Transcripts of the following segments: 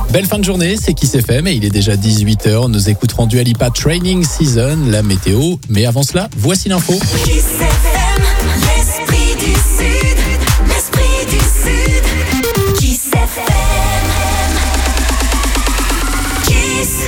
Belle fin de journée, c'est Kiss FM et il est déjà 18h. Nous écouterons Dua Lipa Training Season, la météo. Mais avant cela, voici l'info. Kiss FM, l'esprit du Sud, l'esprit du Sud. Kiss FM, Kiss.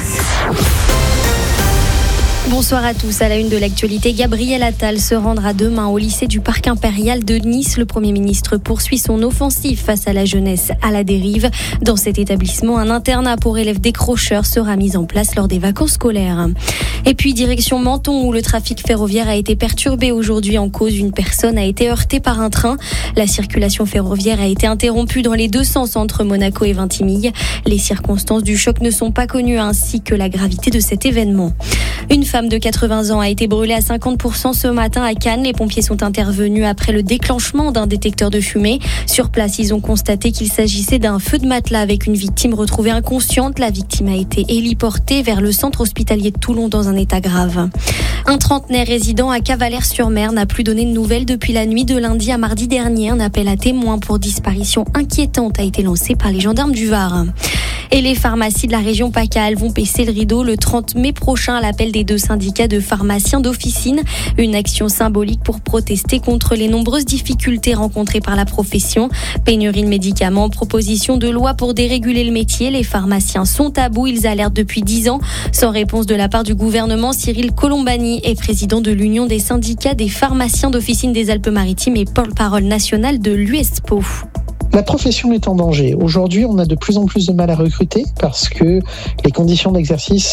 Bonsoir à tous. À la une de l'actualité, Gabriel Attal se rendra demain au lycée du Parc Impérial de Nice. Le Premier ministre poursuit son offensive face à la jeunesse à la dérive. Dans cet établissement, un internat pour élèves décrocheurs sera mis en place lors des vacances scolaires. Et puis, direction Menton, où le trafic ferroviaire a été perturbé aujourd'hui en cause. Une personne a été heurtée par un train. La circulation ferroviaire a été interrompue dans les deux sens entre Monaco et Vintimille. Les circonstances du choc ne sont pas connues, ainsi que la gravité de cet événement. Une femme de 80 ans a été brûlée à 50% ce matin à Cannes. Les pompiers sont intervenus après le déclenchement d'un détecteur de fumée. Sur place, ils ont constaté qu'il s'agissait d'un feu de matelas avec une victime retrouvée inconsciente. La victime a été héliportée vers le centre hospitalier de Toulon dans un état grave. Un trentenaire résident à Cavalère-sur-Mer n'a plus donné de nouvelles depuis la nuit de lundi à mardi dernier. Un appel à témoins pour disparition inquiétante a été lancé par les gendarmes du Var. Et les pharmacies de la région PACA, elles vont baisser le rideau le 30 mai prochain à l'appel des deux syndicats de pharmaciens d'officine. Une action symbolique pour protester contre les nombreuses difficultés rencontrées par la profession. Pénurie de médicaments, proposition de loi pour déréguler le métier. Les pharmaciens sont à bout, ils alertent depuis 10 ans. Sans réponse de la part du gouvernement, Cyril Colombani est président de l'Union des syndicats des pharmaciens d'officine des Alpes-Maritimes et porte-parole national de l'UESPO. La profession est en danger. Aujourd'hui, on a de plus en plus de mal à recruter parce que les conditions d'exercice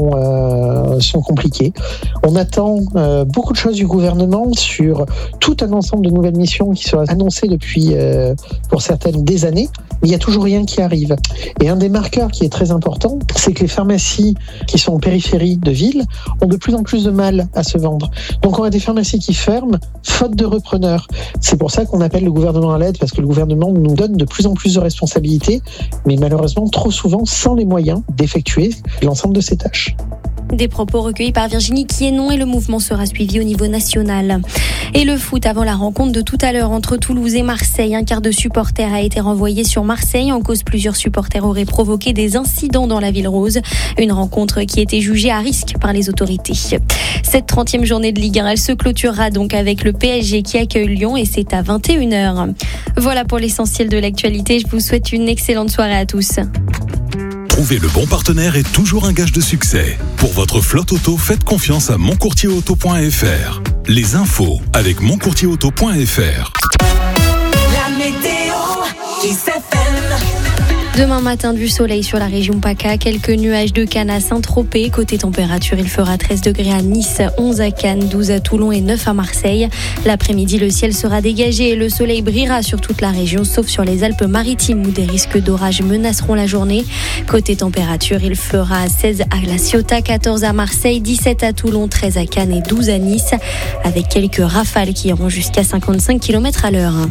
sont compliquées. On attend beaucoup de choses du gouvernement sur tout un ensemble de nouvelles missions qui sont annoncées depuis, pour certaines, des années, mais il n'y a toujours rien qui arrive. Et un des marqueurs qui est très important, c'est que les pharmacies qui sont en périphérie de ville ont de plus en plus de mal à se vendre. Donc on a des pharmacies qui ferment, faute de repreneurs. C'est pour ça qu'on appelle le gouvernement à l'aide, parce que le gouvernement nous donne de plus en plus de responsabilités, mais malheureusement trop souvent sans les moyens d'effectuer l'ensemble de ces tâches. Des propos recueillis par Virginie Quiénon et le mouvement sera suivi au niveau national. Et le foot avant la rencontre de tout à l'heure entre Toulouse et Marseille. Un quart de supporters a été renvoyé sur Marseille. En cause, plusieurs supporters auraient provoqué des incidents dans la ville rose. Une rencontre qui était jugée à risque par les autorités. Cette 30e journée de Ligue 1, elle se clôturera donc avec le PSG qui accueille Lyon et c'est à 21h. Voilà pour l'essentiel de l'actualité. Je vous souhaite une excellente soirée à tous. Trouver le bon partenaire est toujours un gage de succès. Pour votre flotte auto, faites confiance à moncourtierauto.fr. Les infos avec moncourtierauto.fr. La météo, Kiss FM. Demain matin, du soleil sur la région PACA, quelques nuages de Cannes à Saint-Tropez. Côté température, il fera 13 degrés à Nice, 11 à Cannes, 12 à Toulon et 9 à Marseille. L'après-midi, le ciel sera dégagé et le soleil brillera sur toute la région, sauf sur les Alpes-Maritimes où des risques d'orage menaceront la journée. Côté température, il fera 16 à La Ciotat, 14 à Marseille, 17 à Toulon, 13 à Cannes et 12 à Nice, avec quelques rafales qui iront jusqu'à 55 km à l'heure.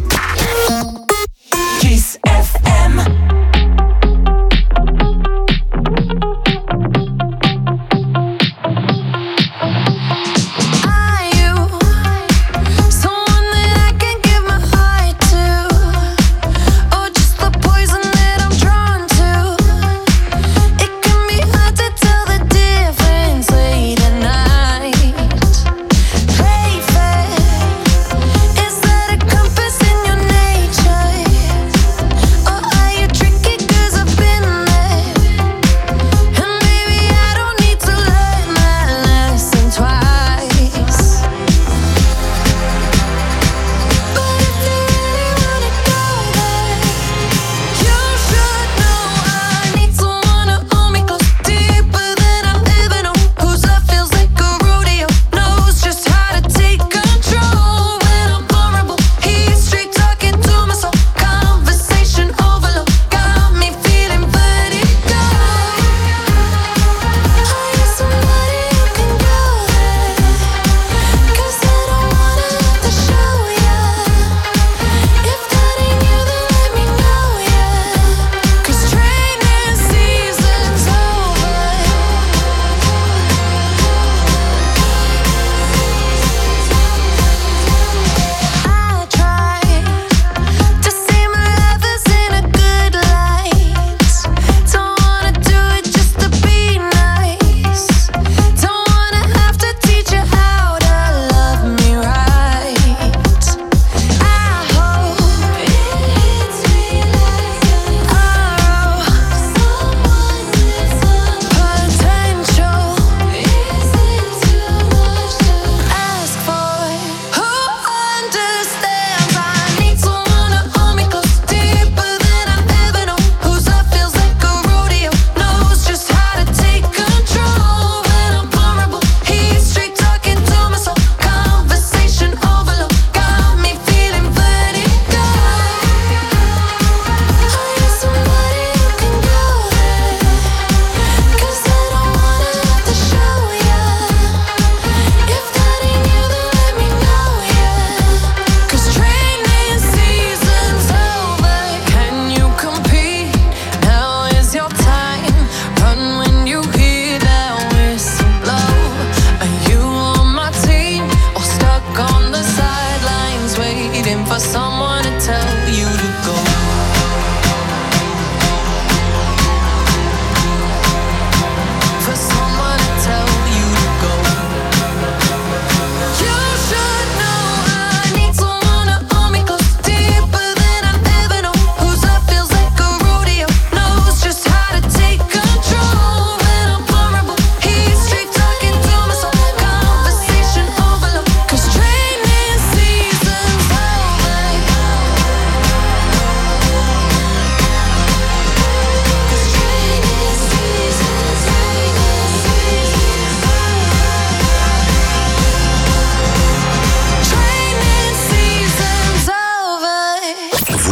Kiss FM. Is that a compass in your name?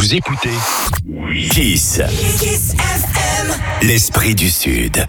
Vous écoutez Kiss. Kiss FM. L'esprit du Sud.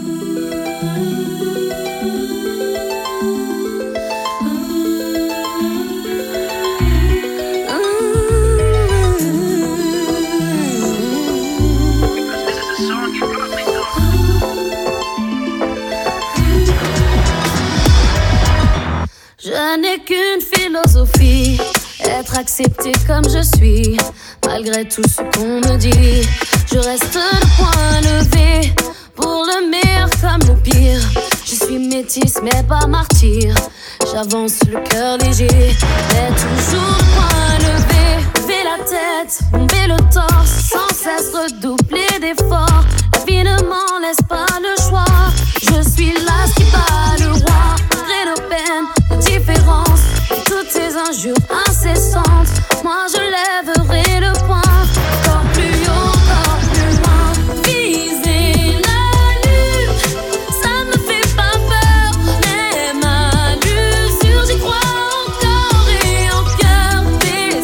Je n'ai qu'une philosophie, être accepté comme je suis, malgré tout ce qu'on me dit. Je reste le point levé, pour le meilleur comme le pire. Je suis métisse mais pas martyr, j'avance le cœur léger, mais toujours le point levé. Lever la tête, bomber le torse, sans cesse redoubler d'efforts. La vie ne m'en laisse pas le choix, je suis là qui bat le roi. Malgré nos peines, nos différences, et toutes ces injures incessantes, moi je lèverai le poing, encore plus haut, encore plus loin. Viser la lune, ça me fait pas peur, mais ma l'usure, j'y crois encore et en cœur. Des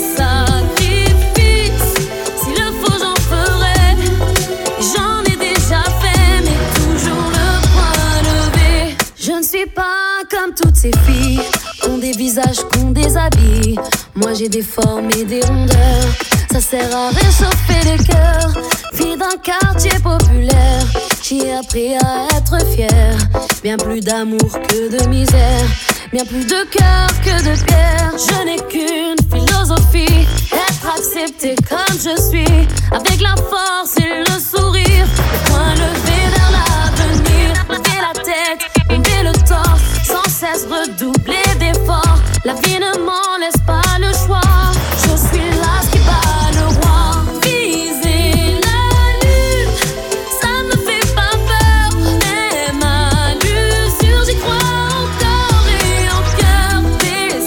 sacrifices, s'il le faut j'en ferai, j'en ai déjà fait, mais toujours le point levé. Je ne suis pas comme toutes ces filles, qu'ont des visages, qu'ont des habits. Moi j'ai des formes et des rondeurs, ça sert à réchauffer les cœurs. Fille d'un quartier populaire, j'ai appris à être fière. Bien plus d'amour que de misère, bien plus de cœur que de pierre. Je n'ai qu'une philosophie, être accepté comme je suis, avec la force et le sourire, le point levé vers l'avenir. Lever la tête, bomber le torse, sans cesse redoubler d'efforts. La vie ne m'en laisse pas le choix, je suis là qui bat le roi. Viser la lune, ça me fait pas peur, mais ma l'usure, j'y crois encore et en cœur. Des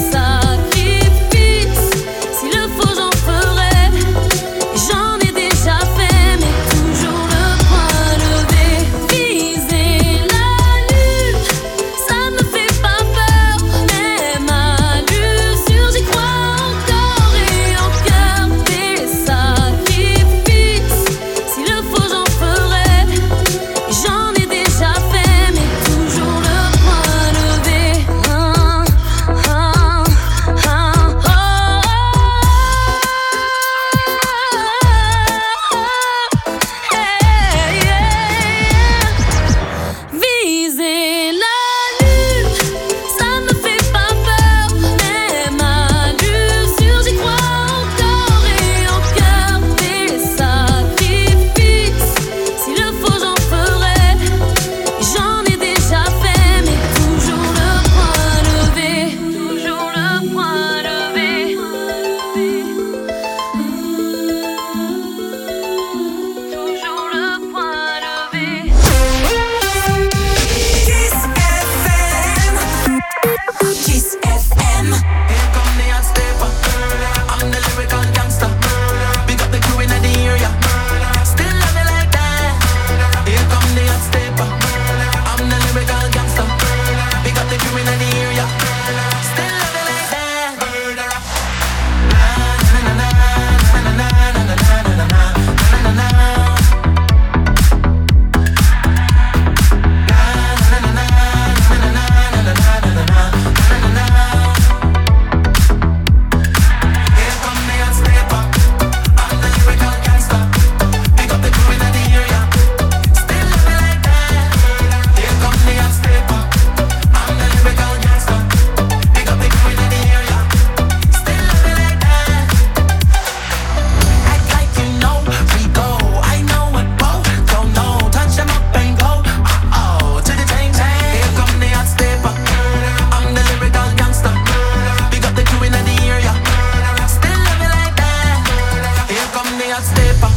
sacrifices, s'il le faut j'en ferai, j'en ai déjà fait, mais toujours le point levé. Viser la lune, ça me fait pas peur, mais ma l'usure, j'y crois encore et en cœur. Des sacrifices, s'il le faut j'en ferai, j'en ai déjà fait, mais toujours le point levé. Viser la lune, ça me fait pas peur, mais ma l'usure, j'y crois encore et en cœur. Des sacrifices, s'il le faut j'en ferai, j'en ai déjà fait, mais toujours le point levé. Toujours le point levé. Toujours le point levé. Kiss FM. Kiss FM. Here come the hot stepper. I'm the lyrical gangster. Big up the crew in the area. Still love it like that. Here come the hot stepper. I'm the lyrical gangster. Big up the crew in the area. Still love it like that. Murderer. Na na na na na na na na na na na na na na. Here come the hot stepper. I'm the lyrical gangster. Big up the crew in the area. Still love it like that. Here come the hot stepper. I'm the lyrical gangster. Big up the crew in the area. Still love it like that. Act like you know we go. I know what both don't know. Touch them up and go. To the chain chain. Here come the hot stepper. I'm the lyrical gangster. Big up the crew in the area. Still love it like that. Here come the hot stepper.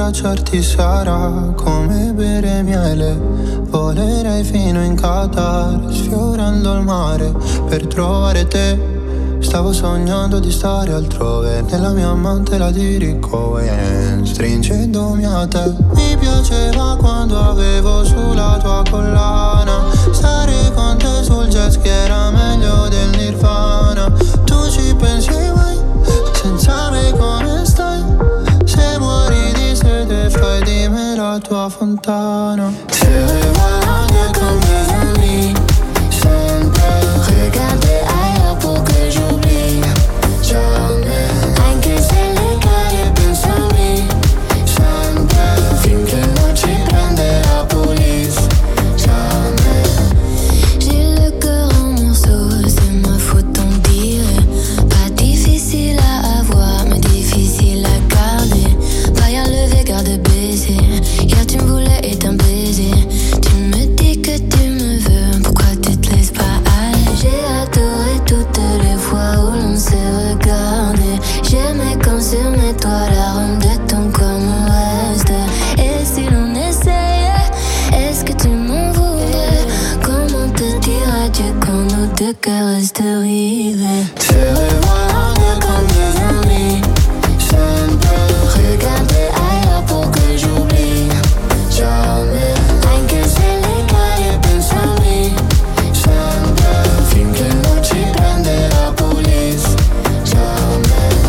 baciarti sarà come bere miele. Volerei fino in Qatar, sfiorando il mare per trovare te. Stavo sognando di stare altrove, nella mia mantela di Rick Owens, stringendomi a te. Mi piaceva quando avevo sulla tua collana, stare con te sul jet ski era meglio del Nirvana. Tu ci pensi mai, senza me come stai? Se muori di sete fai di me la tua fontana. Se voglio con mes amis, sempre regarder ailleurs pour que j'oublie. Jamais, anche se le cade pensami, sempre finché non ci prende la police. Jamais. J'ai le cœur en morceaux, c'est ma faute on dirait. Pas difficile à avoir, mais difficile à garder. Pas à lever, garde baiser. Hier tu me voulais et t'un baiser. Tu me dis que tu me veux, pourquoi tu te laisses pas aller? J'ai adoré toutes les fois où l'on s'est regardé. J'aimais quand sur mes toits l'arôme de ton corps me reste. Et si l'on essayait, est-ce que tu m'en voudrais? Comment te dire adieu quand nos deux cœurs restent rivés? Te revoir comme des amis, sempre regarder ailleurs pour que j'oublie. Jamais, anche se le cade pensami, sempre finché non ci prende la police. Jamais,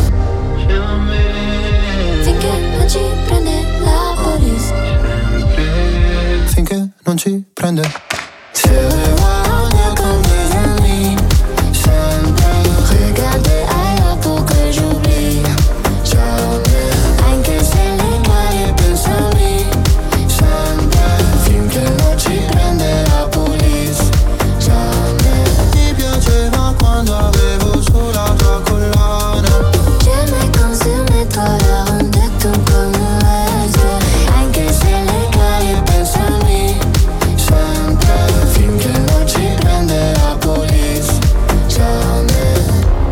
finché non ci prende la police. Finché non ci prende. Se voglio con des amis, sempre regarder ailleurs pour que j'oublie. Jamais, anche se le cade pensami, sempre finché non ci prende la police. Jamais. Mi piaceva quando avevo sulla tua collana. J'aimais quand sur mes toits l'arôme de ton corps me reste. Anche se le cade pensami, sempre finché non ci prende la police. Jamais.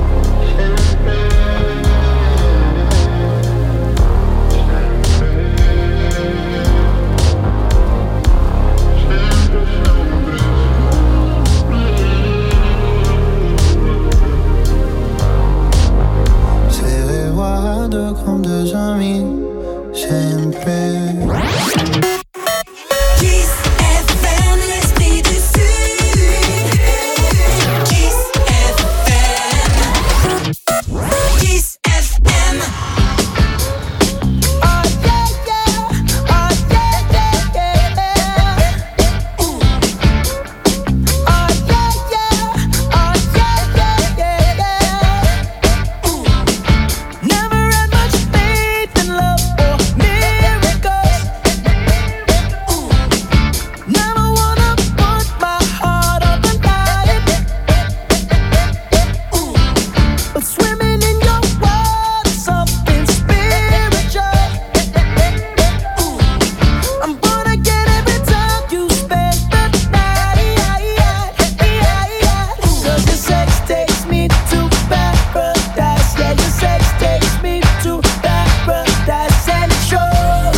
Se guardo con des amis, sempre. Kiss FM, l'esprit du Sud. Kiss FM. Kiss FM. Never had much faith in love or miracles. Never wanna put my heart on the line. But swimming in your water, something spiritual. I'm born again every time you spend the night. 'Cause your sex takes me to paradise. Yeah, your sex takes me to paradise and it shows.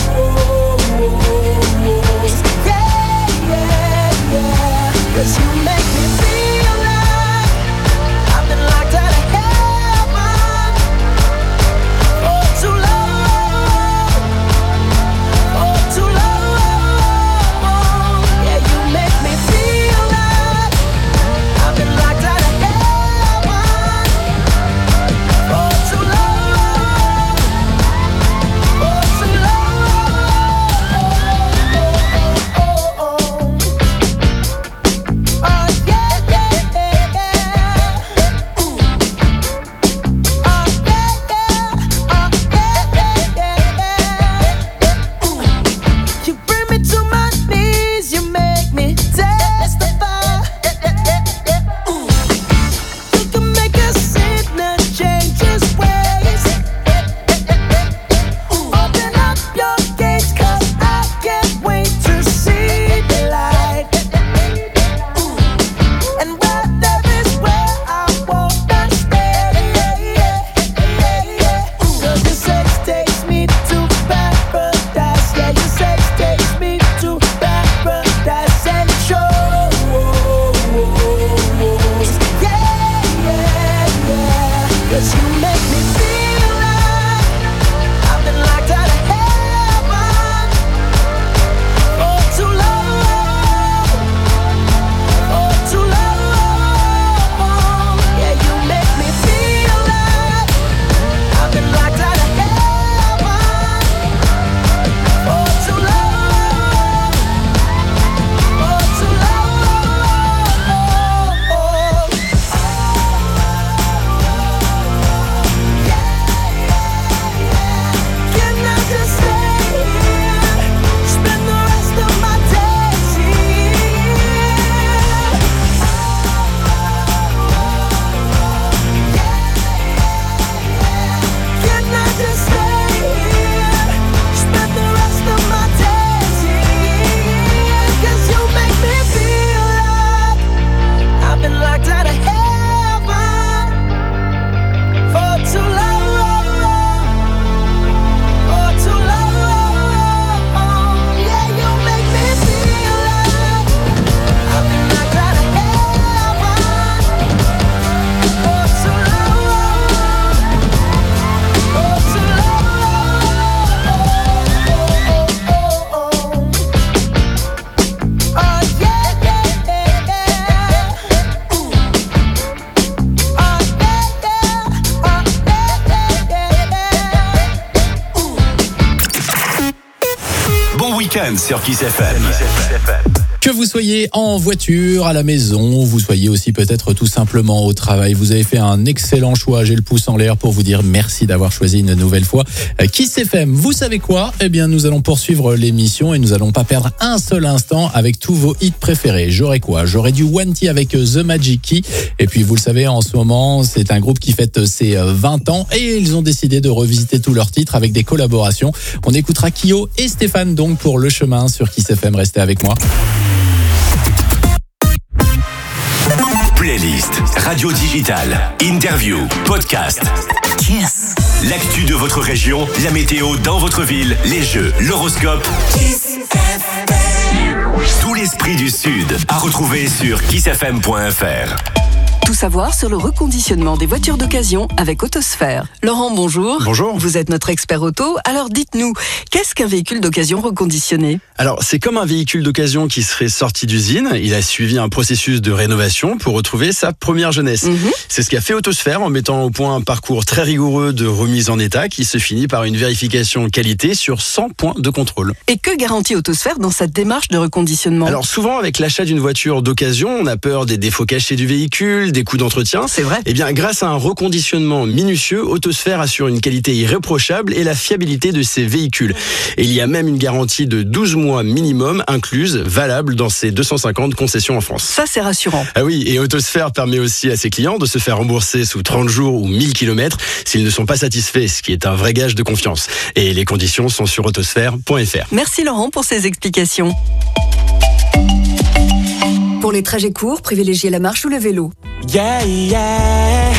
Yeah, yeah, yeah. 'Cause you make me feel like I've been locked out of heaven for too long. For too long. Yeah, you make me feel like I've been locked out of heaven for too long. For too long. Oh, week-end sur Kiss FM. Que vous soyez en voiture, à la maison, vous soyez aussi peut-être tout simplement au travail, vous avez fait un excellent choix. J'ai le pouce en l'air pour vous dire merci d'avoir choisi une nouvelle fois Kiss FM. Vous savez quoi ? Eh bien, nous allons poursuivre l'émission et nous allons pas perdre un seul instant avec tous vos hits préférés. J'aurai quoi ? J'aurai du One T avec The Magic Key. Et puis, vous le savez, en ce moment, c'est un groupe qui fête ses 20 ans et ils ont décidé de revisiter tous leurs titres avec des collaborations. On écoutera Kyo et Stéphane donc pour Le Chemin sur Kiss FM. Restez avec moi. Playlist, radio digitale, interview, podcast. Kiss. L'actu de votre région, la météo dans votre ville, les jeux, l'horoscope. Kiss FM. Tout l'esprit du Sud à retrouver sur kissfm.fr. Tout savoir sur le reconditionnement des voitures d'occasion avec Autosphère. Laurent, bonjour. Bonjour. Vous êtes notre expert auto. Alors dites-nous, qu'est-ce qu'un véhicule d'occasion reconditionné ? Alors, c'est comme un véhicule d'occasion qui serait sorti d'usine. Il a suivi un processus de rénovation pour retrouver sa première jeunesse. C'est ce qu'a fait Autosphère en mettant au point un parcours très rigoureux de remise en état qui se finit par une vérification qualité sur 100 points de contrôle. Et que garantit Autosphère dans cette démarche de reconditionnement ? Alors souvent, avec l'achat d'une voiture d'occasion, on a peur des défauts cachés du véhicule, des coûts d'entretien. C'est vrai. Eh bien, grâce à un reconditionnement minutieux, Autosphère assure une qualité irréprochable et la fiabilité de ses véhicules. Et il y a même une garantie de 12 mois minimum incluse, valable dans ses 250 concessions en France. Ça, c'est rassurant. Ah oui, et Autosphère permet aussi à ses clients de se faire rembourser sous 30 jours ou 1000 km s'ils ne sont pas satisfaits, ce qui est un vrai gage de confiance. Et les conditions sont sur autosphère.fr. Merci Laurent pour ces explications. Pour les trajets courts, privilégiez la marche ou le vélo. Yeah, yeah.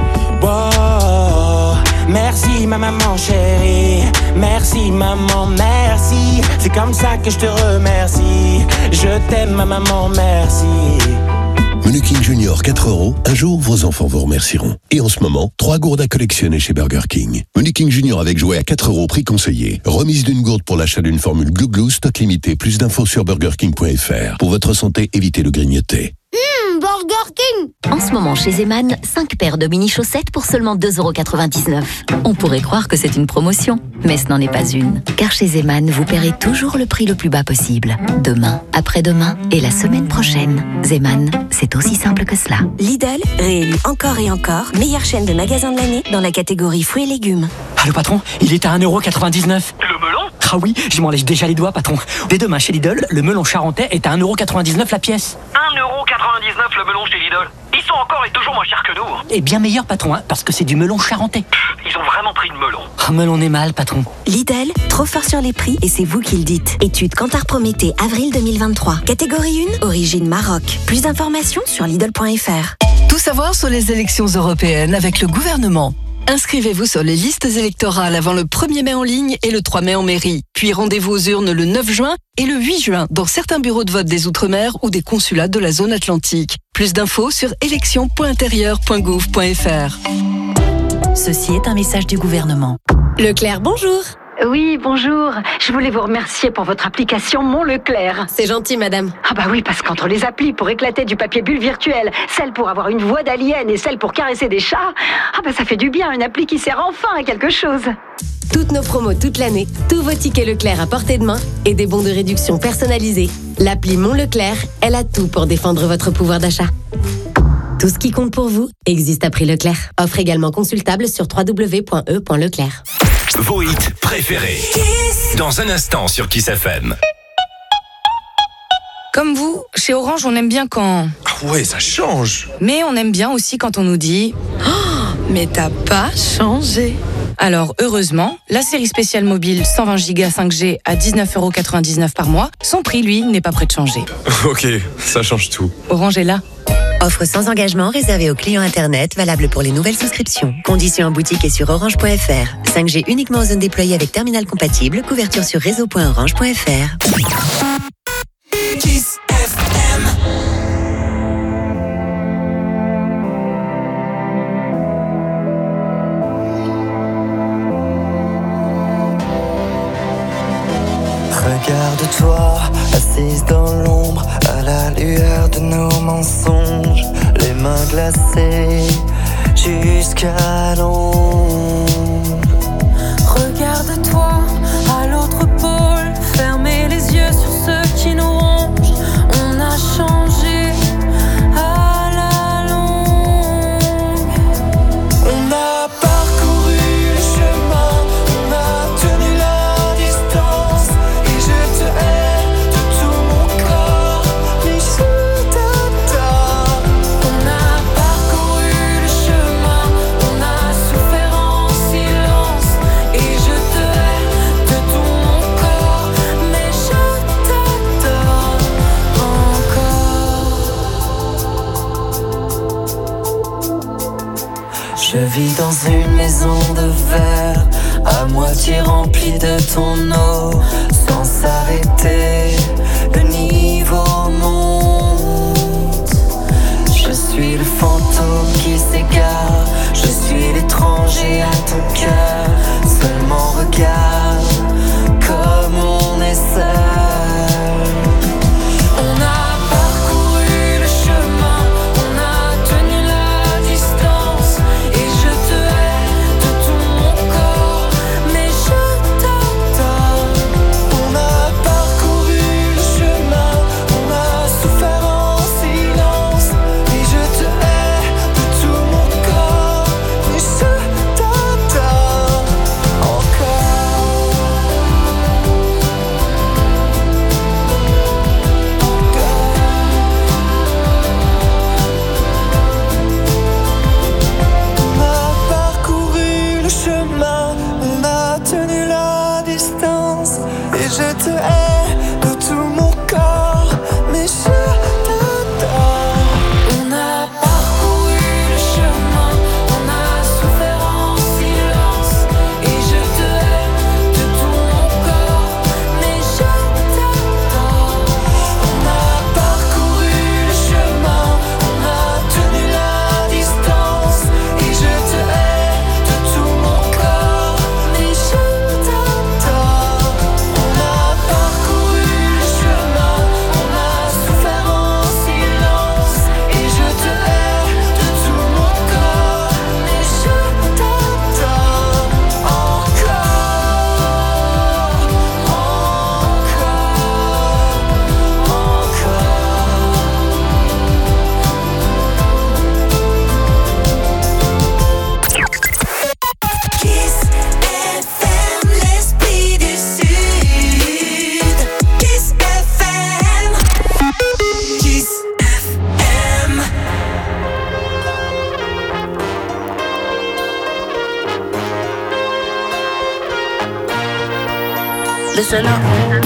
Wow. Merci ma maman chérie. Merci maman, merci. C'est comme ça que je te remercie. Je t'aime ma maman, merci. Menu King Junior 4 €, un jour vos enfants vous remercieront. Et en ce moment, 3 gourdes à collectionner chez Burger King. Menu King Junior avec jouet à 4 €, prix conseillé. Remise d'une gourde pour l'achat d'une formule Glouglou, stock limité. Plus d'infos sur burgerking.fr. Pour votre santé, évitez le grignoter. Burger King. En ce moment chez Zeman, 5 paires de mini-chaussettes pour seulement 2,99 €. On pourrait croire que c'est une promotion, mais ce n'en est pas une. Car chez Zeman, vous paierez toujours le prix le plus bas possible. Demain, après-demain et la semaine prochaine. Zeman, c'est aussi simple que cela. Lidl, réélu encore et encore, meilleure chaîne de magasins de l'année dans la catégorie fruits et légumes. Ah, le patron, il est à 1,99 €. Le melon ? Ah oui, je m'en lèche déjà les doigts, patron. Dès demain, chez Lidl, le melon charentais est à 1,99 € la pièce. 1,99 € le melon chez Lidl. Ils sont encore et toujours moins chers que nous. Et bien meilleur, patron, hein, parce que c'est du melon charentais. Ils ont vraiment pris le melon. Ah, melon est mal, patron. Lidl, trop fort sur les prix et c'est vous qui le dites. Étude Kantar Prométhée, avril 2023. Catégorie 1, origine Maroc. Plus d'informations sur Lidl.fr. Tout savoir sur les élections européennes avec le gouvernement. Inscrivez-vous sur les listes électorales avant le 1er mai en ligne et le 3 mai en mairie. Puis rendez-vous aux urnes le 9 juin et le 8 juin dans certains bureaux de vote des Outre-mer ou des consulats de la zone atlantique. Plus d'infos sur élections.intérieur.gouv.fr. Ceci est un message du gouvernement. Leclerc, bonjour. Oui, bonjour. Je voulais vous remercier pour votre application Mon Leclerc. C'est gentil, madame. Ah bah oui, parce qu'entre les applis pour éclater du papier bulle virtuel, celle pour avoir une voix d'alien et celle pour caresser des chats, ah bah ça fait du bien, une appli qui sert enfin à quelque chose. Toutes nos promos toute l'année, tous vos tickets Leclerc à portée de main et des bons de réduction personnalisés. L'appli Mon Leclerc, elle a tout pour défendre votre pouvoir d'achat. Tout ce qui compte pour vous existe à prix Leclerc. Offre également consultable sur www.e.leclerc. Vos hits préférés. Dans un instant sur Kiss FM. Comme vous, chez Orange, on aime bien quand... Ah ouais, ça change. Mais on aime bien aussi quand on nous dit... Oh, mais t'as pas changé. Alors, heureusement, la série spéciale mobile 120 Go 5G à 19,99 € par mois, son prix, lui, n'est pas prêt de changer. Ok, ça change tout. Orange est là. Offre sans engagement réservée aux clients Internet, valable pour les nouvelles souscriptions. Conditions en boutique et sur orange.fr. 5G uniquement en zone déployée avec terminal compatible. Couverture sur réseau.orange.fr. Kiss FM. Regarde-toi, assise dans l'ombre, à la lueur de nos mensonges, les mains glacées jusqu'à l'ombre. Regarde-toi, à l'autre pôle, fermez les Je vis dans une maison de verre, à moitié remplie de ton eau, sans s'arrêter, le niveau monte. Je suis le fantôme qui s'égare, je suis l'étranger à ton cœur. Seulement regarde comme on est seul. On a parcouru le chemin, on a tenu la distance, et je te hais de tout mon corps, mais je t'adore. On a parcouru le chemin, on a souffert en silence, et je te hais de tout mon corps, mais je t'adore encore. On a parcouru le chemin, on a tenu la distance, et je te hais de tout mon corps, mais je t'adore. On a parcouru le chemin, on a souffert en silence, et je te hais de tout mon corps, mais je t'adore. On a parcouru le chemin, on a tenu la distance, et je te hais de tout mon corps, mais je t'adore. On a parcouru le chemin, on a souffert en silence, et je te hais de tout mon corps, mais je t'adore encore, Kiss FM, l'esprit du Sud. Kiss FM. Kiss FM. Listen up.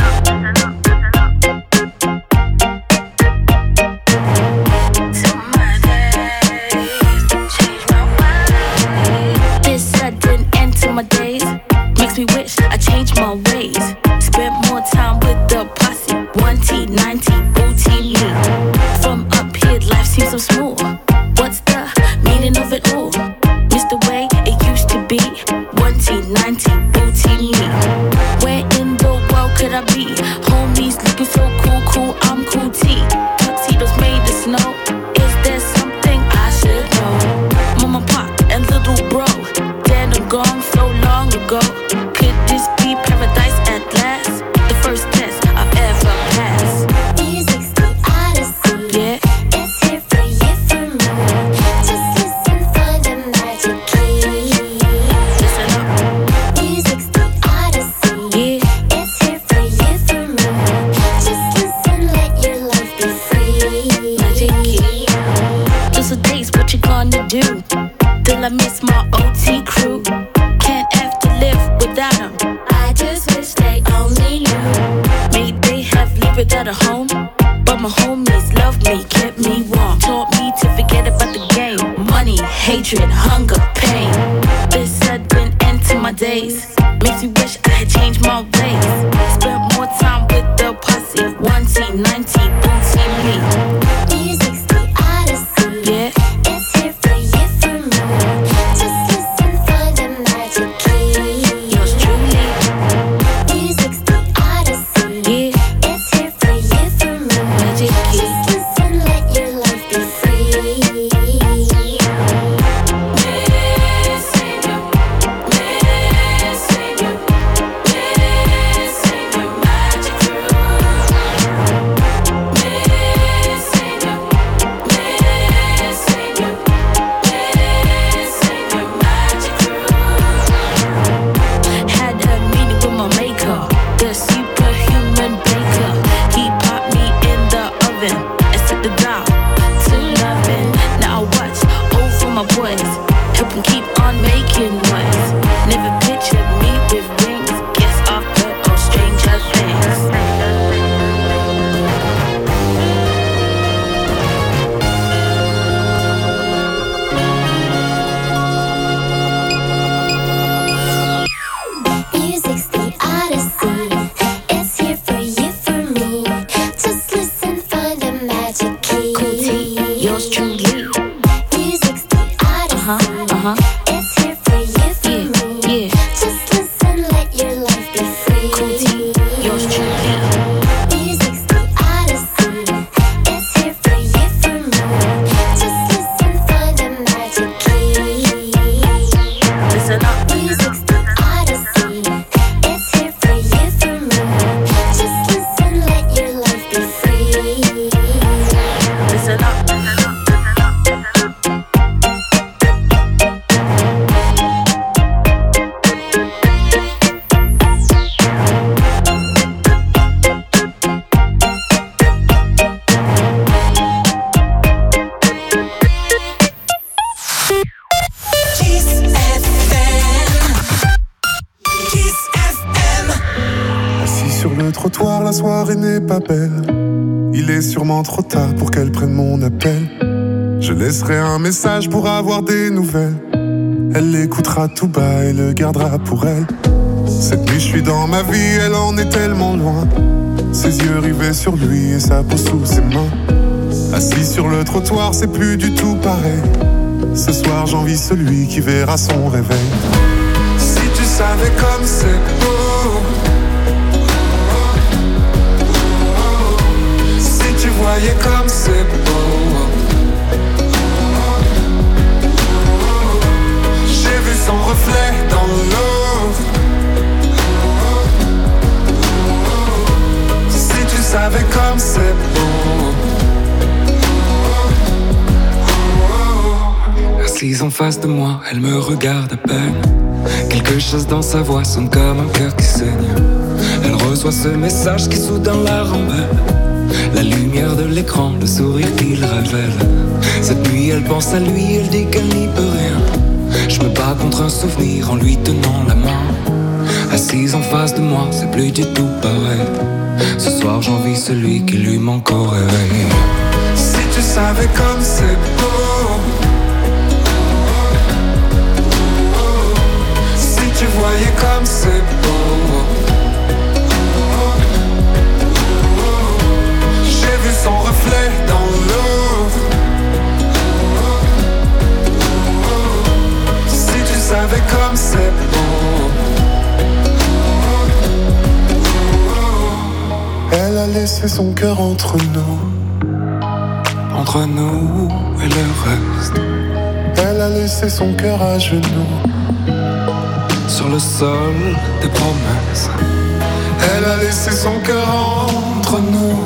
This sudden end to my days makes me wish I changed my ways. Spent more time with the posse, 1T, 90, booty me. From up here, life seems so smooth. What's the meaning of it all? Miss the way it used to be, 1T, 90, booty me. Where in the world could I be? Homies looking so cool, cool, I'm cool T. Tuxedos made of snow. Is there something I should know? Mama, pop, and little bro, dead and gone so long ago. Could this be paradise at last? The first test I've ever passed. Music's the odyssey. Yeah. It's here for you, for me. Just listen for the magic key. Listen up. Music's the odyssey. Yeah. It's here for you, for me. Just listen, let your life be free. Magic key. Just a taste, what you gonna do? Till I miss my OT crew. Can't have to live without them. I just wish they only knew. May they have lived without a home, but my homies loved me, kept me warm, taught me to forget about the game. Money, hatred, hunger, pain. This sudden end to my days makes me wish I had changed my ways. Spent more time with the posse, 1T, 90, booty me. Music's the odyssey. Yeah. It's here for you, for me. Just listen for the magic key. Yours truly. Music's the odyssey. Yeah. It's here for you, for me. Magic key. Just listen, let your life be free. Missing you, missing you, missing yours truly. Music's the odyssey. It's here for you, for me. Just listen, let your life be free. Cool T, yours truly. Music's the odyssey. It's here for you, for me. Just listen, find the magic key. Listen up. Music's the odyssey. It's here for you, for me. Just listen, let your life be free. Listen up. Kiss FM. Kiss FM. Assis sur le trottoir, la soirée n'est pas belle. Il est sûrement trop tard pour qu'elle prenne mon appel. Je laisserai un message pour avoir des nouvelles. Elle l'écoutera tout bas et le gardera pour elle. Cette nuit je suis dans ma vie, elle en est tellement loin. Ses yeux rivés sur lui et sa peau sous ses mains. Assis sur le trottoir, c'est plus du tout pareil. Ce soir j'envie celui qui verra son réveil. Si tu savais comme c'est beau, si tu voyais comme c'est beau. J'ai vu son reflet dans l'eau. Si tu savais comme c'est beau. Assise en face de moi, elle me regarde à peine. Quelque chose dans sa voix sonne comme un cœur qui saigne. Elle reçoit ce message qui soudain la rembelle. La lumière de l'écran, le sourire qu'il révèle. Cette nuit elle pense à lui, elle dit qu'elle n'y peut rien. Je me bats contre un souvenir en lui tenant la main. Assise en face de moi, c'est plus du tout pareil. Ce soir j'envie celui qui lui manque au réveil. Si tu savais comme c'est beau. Si tu voyais comme c'est beau. J'ai vu son reflet dans l'eau. Si tu savais comme c'est beau. Elle a laissé son cœur entre nous. Entre nous et le reste. Elle a laissé son cœur à genoux. Sur le sol des promesses. Elle a laissé son cœur entre nous.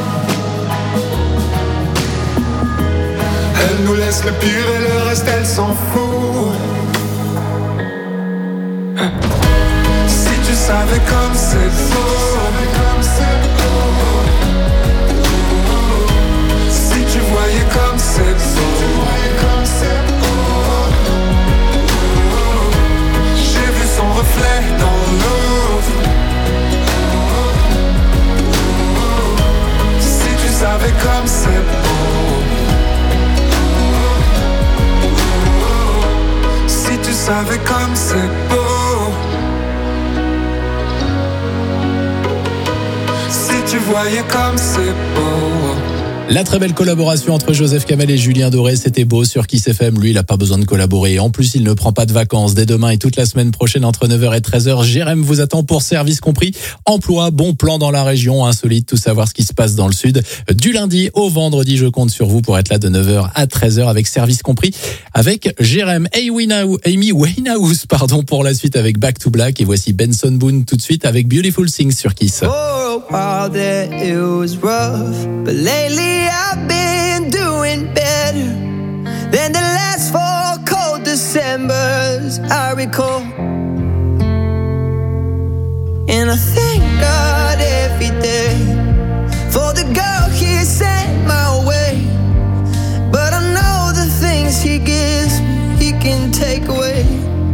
Elle nous laisse le pire et le reste elle s'en fout. Si tu savais comme c'est beau. Si tu voyais comme c'est beau. J'ai vu son reflet dans l'eau. Si tu savais comme c'est beau. Si tu savais comme c'est beau. Si tu voyais comme c'est beau. La très belle collaboration entre Joseph Kamel et Julien Doré, c'était beau sur Kiss FM. Lui, il n'a pas besoin de collaborer. En plus, il ne prend pas de vacances. Dès demain et toute la semaine prochaine, entre 9h et 13h, Jérém vous attend pour service compris. Emploi, bon plan dans la région, insolite, tout savoir ce qui se passe dans le sud. Du lundi au vendredi, je compte sur vous pour être là de 9h à 13h avec service compris. Avec Jérém, Amy Winehouse, pour la suite avec Back to Black. Et voici Benson Boone tout de suite avec Beautiful Things sur Kiss. For a while there it was rough, but lately I've been doing better than the last 4 cold Decembers I recall. And I thank God every day for the girl He sent my way. But I know the things He gives me, He can take away.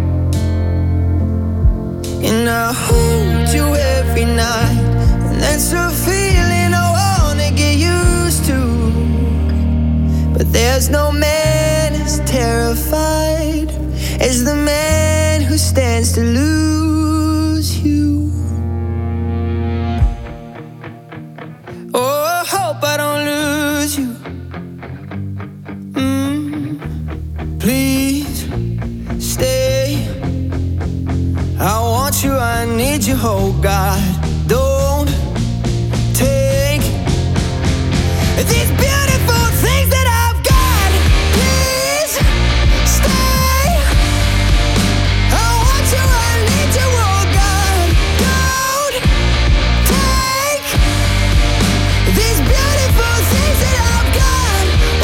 And I hold you every night, and that's a feeling I wanna get used to. But there's no man as terrified as the man who stands to lose you. Oh, I hope I don't lose you. oh God, don't take these beautiful things that I've got. Please stay. I want you, I need you, oh God, don't take these beautiful things that I've got.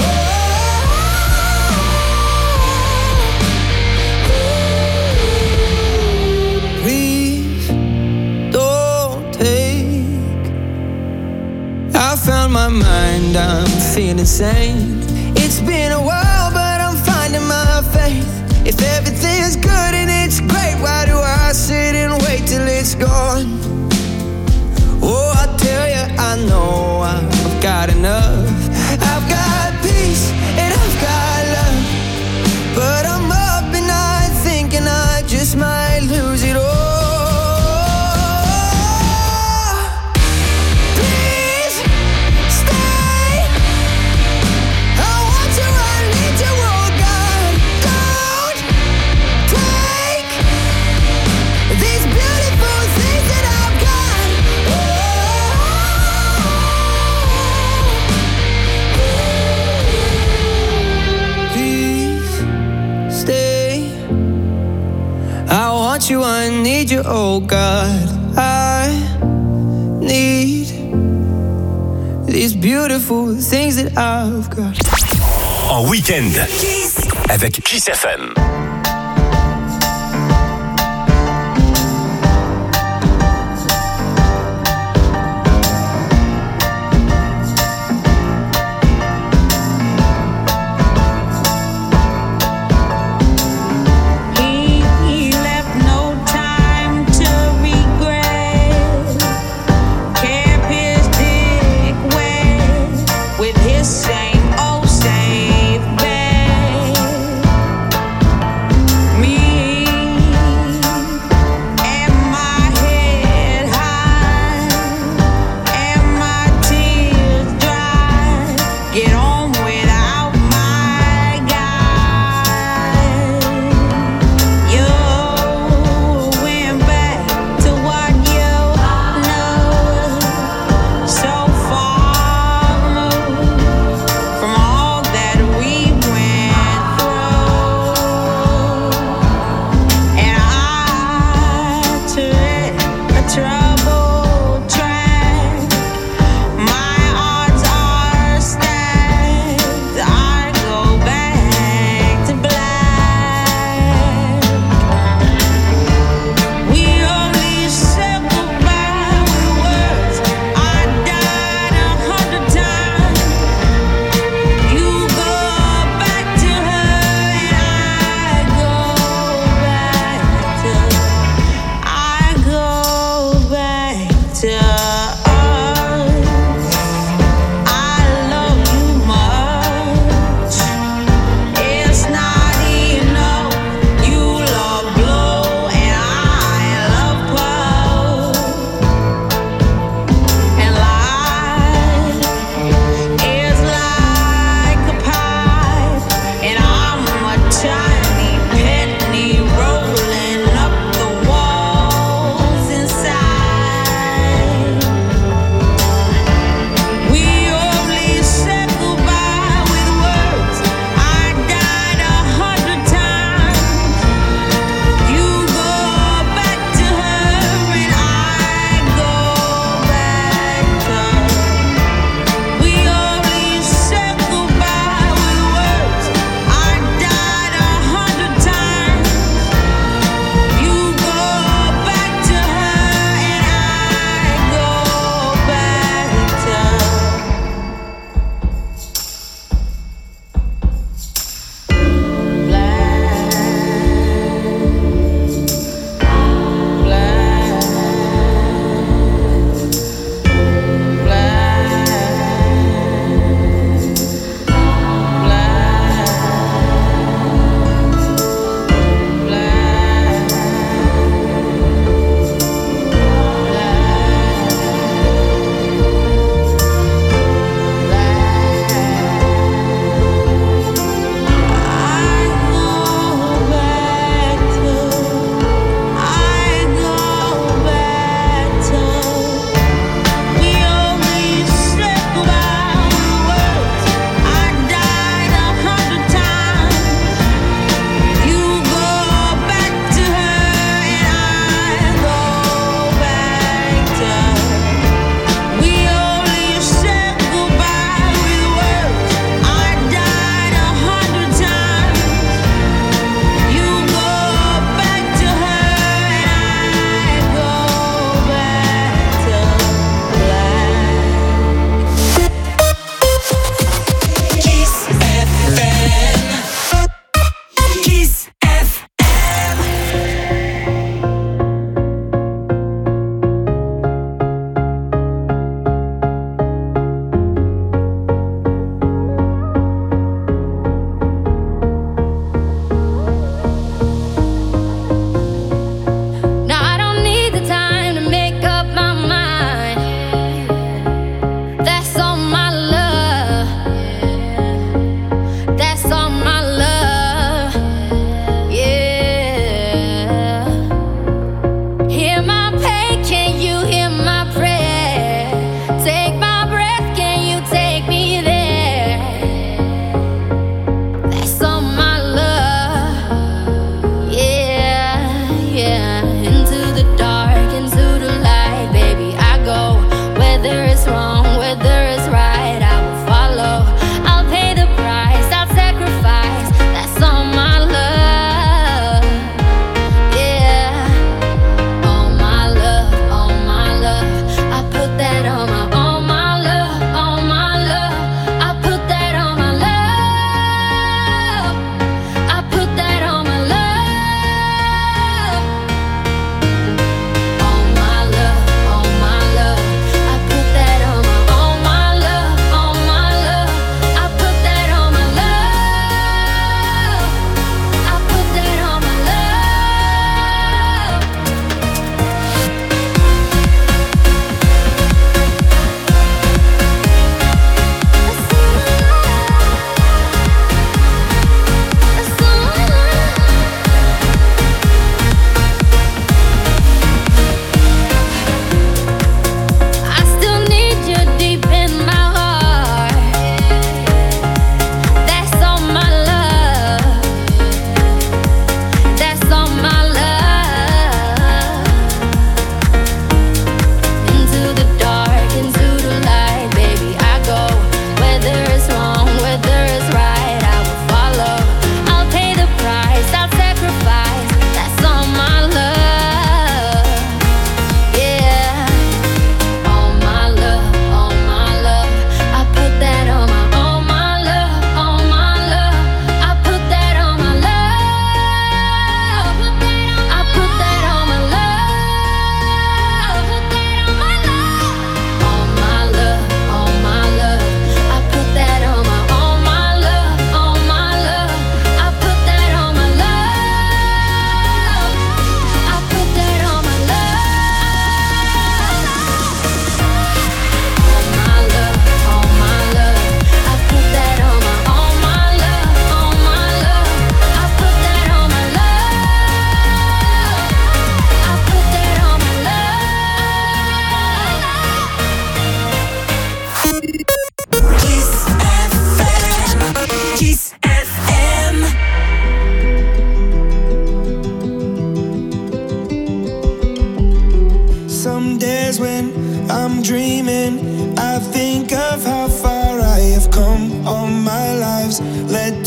Please don't take. I found my mind, I'm feeling sane. It's been a while, but I'm finding my faith. If everything's good and it's great, why do I sit and wait till it's gone? Oh, I tell you, I know I've got enough. I've got peace and I've got love, but I'm up at night thinking I just might lose it all. Please stay. I want you, I need you, oh God. Don't take these beautiful things that I've got. Please stay. I want you, I need you, oh God. I need these beautiful things that I've got. En week-end avec Kiss FM. He left no time to regret. Kept his dick wet with his same old safe bet.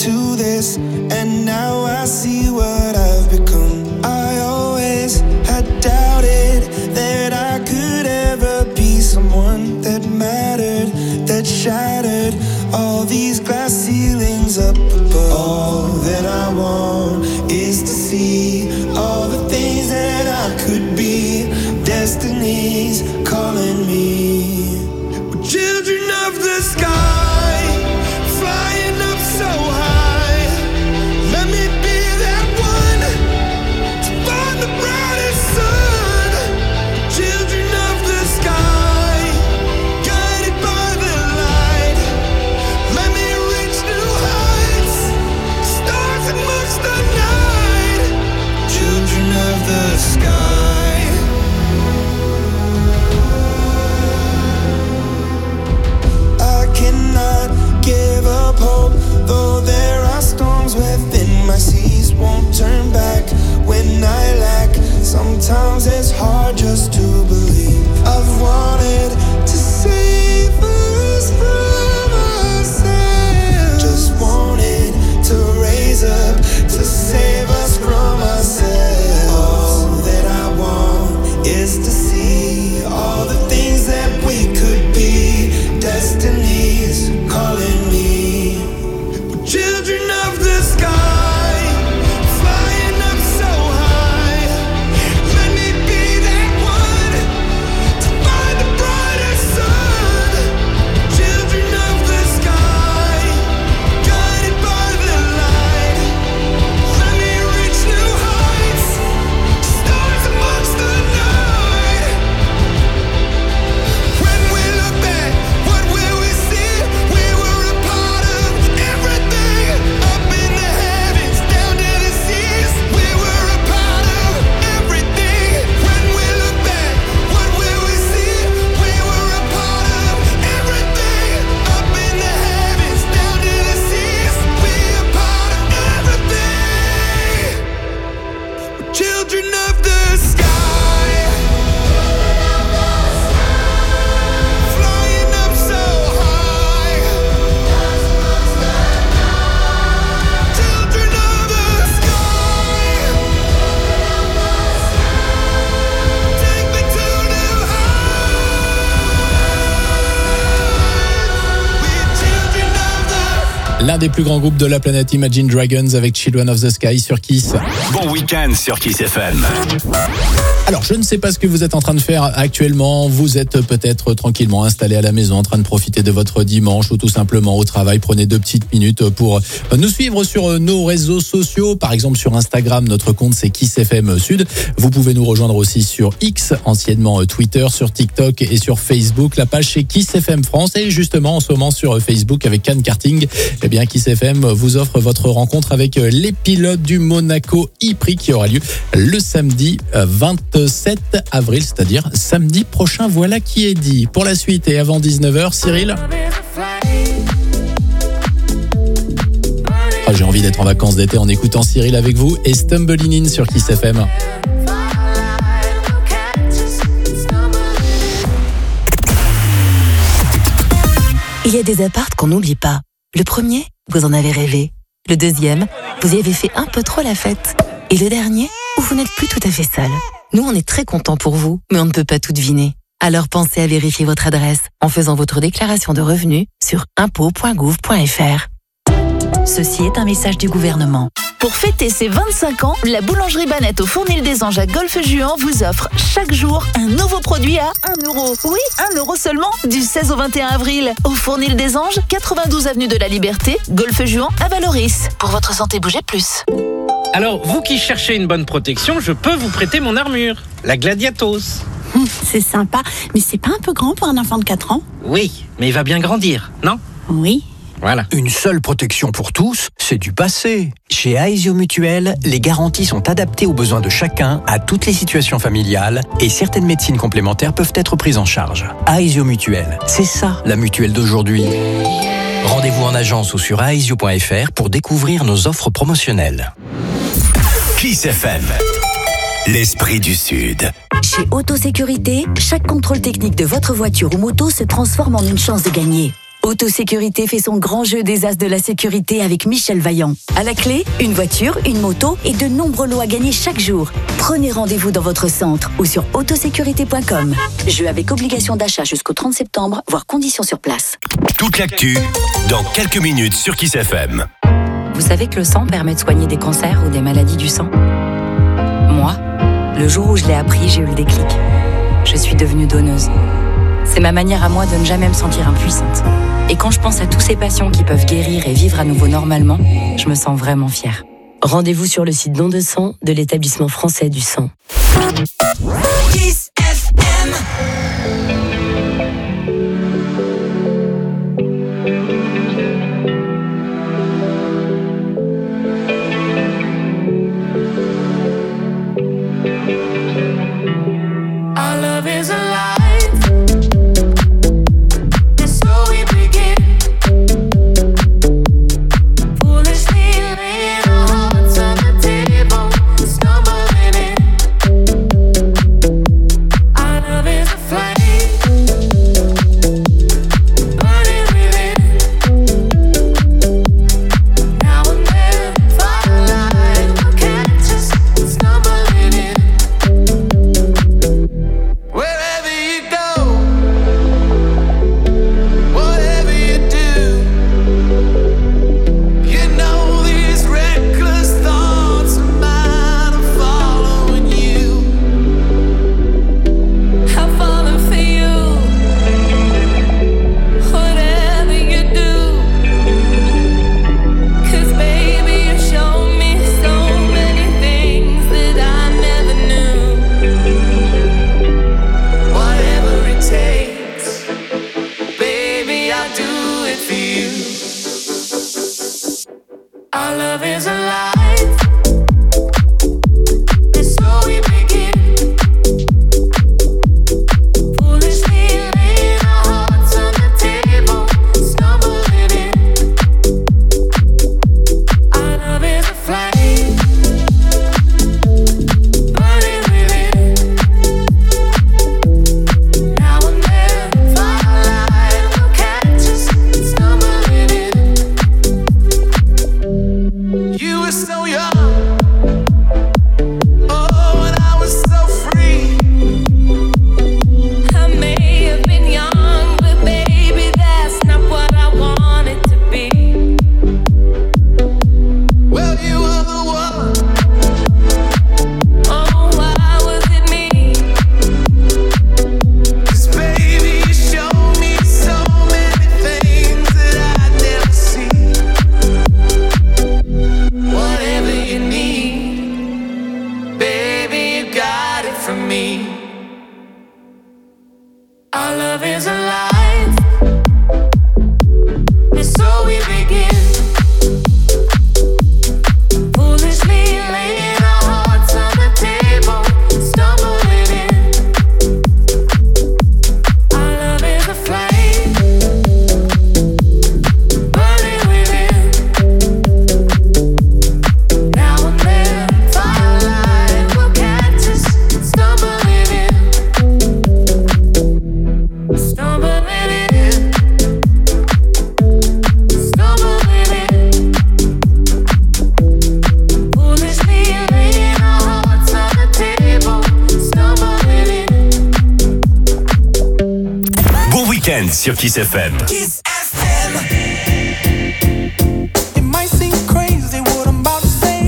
to this, and now I see what I've become. I always had doubted that I could ever be someone that mattered, that shattered all these glass ceilings up above. All that I want is to see all the things that I could be. Destiny's calling me. We're children of the sky, flying up so high. Let me be that one to find the brightest sun. Children of the sky, guided by the light. Let me reach new heights, stars amongst the night. Children of the sky. I cannot give up hope, though there are storms within my seas. Won't turn back when I lack. Sometimes it's hard just to believe. I've wanted to save us from ourselves. Just wanted to raise up to save us from ourselves. All that I want is to see all the things that we could be. Destiny's calling me. We're children of the sky, flying up so high. Let me be that one to find the brightest sun. Children of the sky, guided by the light. Let me reach new heights, stars amongst the night. When we look back, what will we see? We were a part of everything, up in the heavens, down to the seas. We were a part of everything. When we look back, what will we see? We were a part of everything, up in the heavens, down to the seas. We a part of everything. We're children of the sky, flying up so high. Children of the sky, take me to new heights. We're children of the. L'un des plus grands groupes de la planète, Imagine Dragons, avec Children of the Sky sur Kiss. Bon week-end sur Kiss FM. Alors, je ne sais pas ce que vous êtes en train de faire actuellement. Vous êtes peut-être tranquillement installé à la maison en train de profiter de votre dimanche ou tout simplement au travail. Prenez 2 petites minutes pour nous suivre sur nos réseaux sociaux. Par exemple, sur Instagram, notre compte c'est Kiss FM Sud. Vous pouvez nous rejoindre aussi sur X, anciennement Twitter, sur TikTok et sur Facebook. La page c'est Kiss FM France. Et justement, en ce moment sur Facebook avec Can Karting, eh bien, Kiss FM vous offre votre rencontre avec les pilotes du Monaco e-Prix qui aura lieu le samedi 27 avril, c'est-à-dire samedi prochain. Voilà qui est dit. Pour la suite et avant 19h, Cyril. Ah, j'ai envie d'être en vacances d'été en écoutant Cyril avec vous et Stumbling In sur Kiss FM. Il y a des apparts qu'on n'oublie pas. Le premier, vous en avez rêvé. Le deuxième, vous y avez fait un peu trop la fête. Et le dernier, où vous n'êtes plus tout à fait seul. Nous, on est très contents pour vous, mais on ne peut pas tout deviner. Alors pensez à vérifier votre adresse en faisant votre déclaration de revenus sur impôts.gouv.fr. Ceci est un message du gouvernement. Pour fêter ses 25 ans, la boulangerie Banette au Fournil des Anges à Golfe-Juan vous offre chaque jour un nouveau produit à 1 €. Oui, 1 € seulement, du 16 au 21 avril. Au Fournil des Anges, 92 avenue de la Liberté, Golfe-Juan à Valoris. Pour votre santé, bougez plus. Alors, vous qui cherchez une bonne protection, je peux vous prêter mon armure, la Gladiatos. C'est sympa, mais c'est pas un peu grand pour un enfant de 4 ans? Oui, mais il va bien grandir, non? Oui. Voilà. Une seule protection pour tous, c'est du passé. Chez Aesio Mutuel, les garanties sont adaptées aux besoins de chacun, à toutes les situations familiales, et certaines médecines complémentaires peuvent être prises en charge. Aesio Mutuel, c'est ça la mutuelle d'aujourd'hui. Rendez-vous en agence ou sur aesio.fr pour découvrir nos offres promotionnelles. Kiss FM, l'esprit du Sud. Chez Autosécurité, chaque contrôle technique de votre voiture ou moto se transforme en une chance de gagner. Autosécurité fait son grand jeu des as de la sécurité avec Michel Vaillant. À la clé, une voiture, une moto et de nombreux lots à gagner chaque jour. Prenez rendez-vous dans votre centre ou sur autosécurité.com. Jeu avec obligation d'achat jusqu'au 30 septembre, voire conditions sur place. Toute l'actu, dans quelques minutes sur Kiss FM. Vous savez que le sang permet de soigner des cancers ou des maladies du sang ? Moi, le jour où je l'ai appris, j'ai eu le déclic. Je suis devenue donneuse. C'est ma manière à moi de ne jamais me sentir impuissante. Et quand je pense à tous ces patients qui peuvent guérir et vivre à nouveau normalement, je me sens vraiment fière. Rendez-vous sur le site Don de sang de l'établissement français du sang. Kiss FM. Our love is alive. And so we begin. Foolishly laying our hearts on the table, stumbling in. Our love is a flame, burning within. Now and then, firelight will catch us stumbling in. Wherever you go, whatever you do, you know these reckless thoughts of mine are following you. I'm falling for you, whatever you do. 'Cause baby, you show me so many things that I never knew. Whatever it takes, baby, I'll do it for you. Our love is alive, and so we begin. Foolishly laying our hearts on the table, stumbling in. Our love is a flame, burning within. Now and then, firelight will catch us stumbling in. You were so young, oh, and I was so free. I may have been young, but baby, that's not what I wanted to be. Well, you were the one. Oh, why was it me? 'Cause baby, you showed me so many things that I'd never seen. Whatever you need, baby, you got it from me. Our love is alive, and so we begin. Foolishly laying our hearts on the table, stumbling in. Our love is a flame, burning within. Now and then, firelight will catch us stumbling in. Stumbling in. Stumbling in. Foolishly laying our hearts on the table, stumbling in. Bon week-end sur Kiss FM. Kiss FM. It might seem crazy what I'm about to say.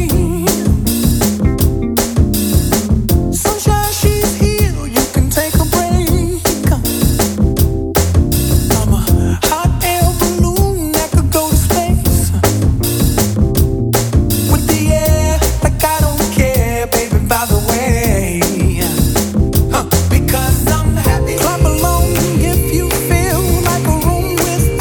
Sunshine, she's here, you can take a break. I'm a hot air balloon that could go to space. With the air, like I don't care, baby, by the way. Because I'm happy. Clap along if you feel like a room with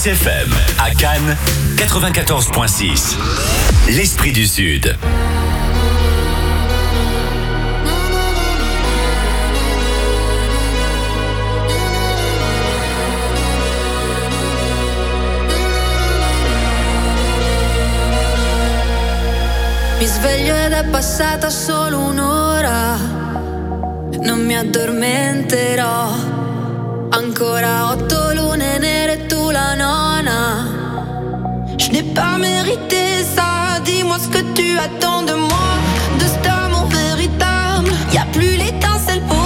Kiss FM, à Cannes, 94.6. L'Esprit du Sud. Mi sveglio ed è passata solo un'ora, non mi addormenterò. Ancora 8 lune nere e tu la nona. Je n'ai pas mérité ça, dis-moi ce que tu attends de moi, de cet amour véritable. Y a plus l'étincelle pour